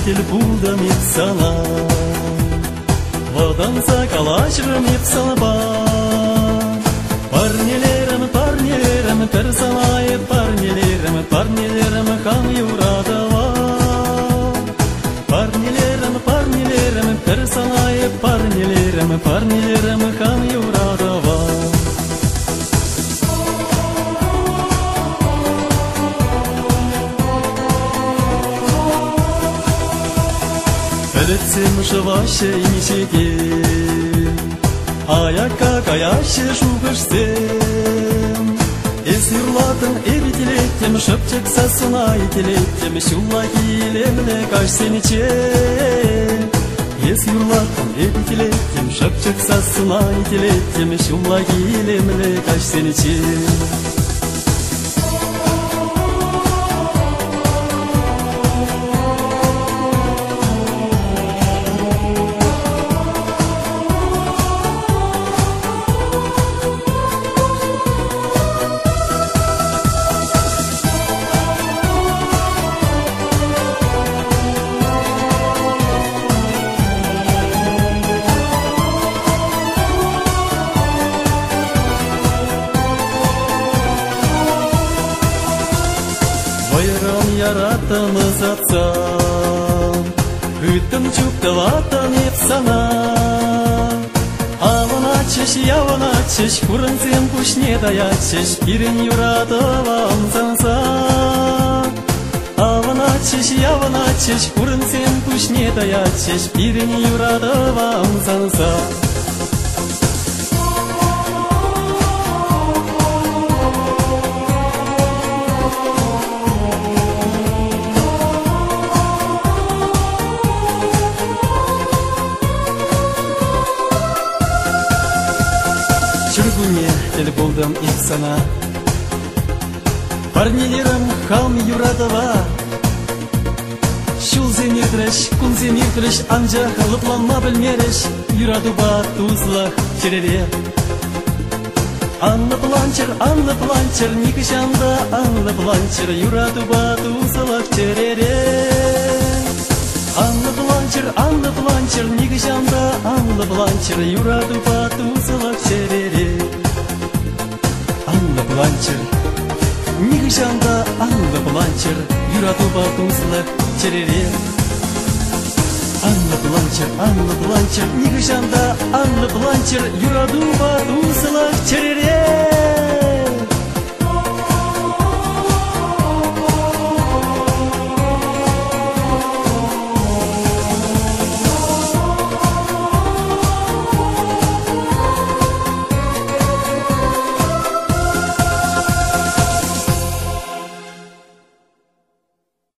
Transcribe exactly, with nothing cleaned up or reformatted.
тел булдым ипсала, ваданса калашырым ипсалба. Парнелерім, парнелерім, пір салайып, парнелерім, парнелерім, хан юрадыва. Парнелерім, парнелерім, пір салайып, парнелерім, парнелерім, хан юрадыва. Білітсем жывашы нешеге, аякка каяшы шуғышсем. Эс юрлатын эрителеттем, шыпчык сасына етелеттем, шулла килемле каш сенече. Эс юрлатын эрителеттем, шыпчык сасына етелеттем, шулла килемле каш сенече. Bayram yaratımız atsan, hüttüm çuktılatan hep sana. Avın açış, yavın açış, kurun sen kuş ne dayatış, birin yuradıvam sansa. Avın açış, yavın açış, kurun sen kuş ne dayatış, birin yuradıvam sansa. Çırgуне тел булдым ипсана, парнелерім хам юрадыва. Шул земиртреш, кун земиртреш, анжа лыпланма білмереш, юрадыва тузлах черере. Анны планчер, Анны планчер, никышанда Анны планчер, юрадыва тузлах черере. Анны планчер, Анны планчер, никышанда Анны планчер, юрадыва тузлах черере. Анны планчер, нигышанда Анны планчер, юрадыва тузлах черере. Анны планчер, Анны планчер, нигышанда Анны планчер, юрадыва тузлах черере.